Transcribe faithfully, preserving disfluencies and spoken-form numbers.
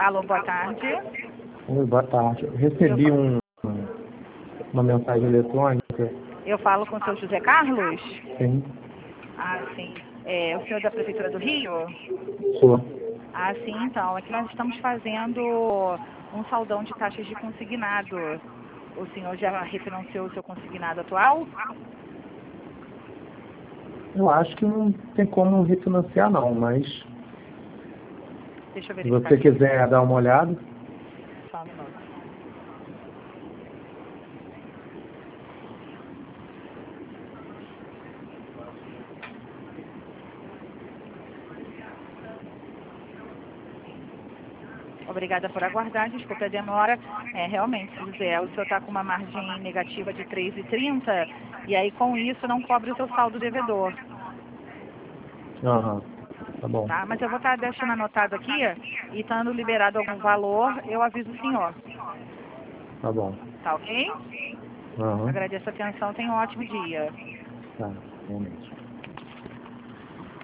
Alô, boa tarde. Oi, boa tarde. Eu recebi um, uma mensagem eletrônica. Eu falo com o seu José Carlos? Sim, Ah, sim. É o senhor da Prefeitura do Rio? sou. Ah, sim, então. É que nós estamos fazendo um saldão de taxas de consignado. O senhor já refinanciou o seu consignado atual? Eu acho que não tem como refinanciar não, mas Deixa eu se verificar você aqui. quiser dar uma olhada. Só um minuto. Obrigada por aguardar, desculpe a demora. É, realmente, José, o senhor está com uma margem negativa de três e trinta e aí com isso não cobre o seu saldo devedor, Aham, tá bom, tá? Mas eu vou estar deixando anotado aqui e estando liberado algum valor, eu aviso o senhor, tá bom. tá ok? Aham, Agradeço a atenção, tenha um ótimo dia. tá, realmente.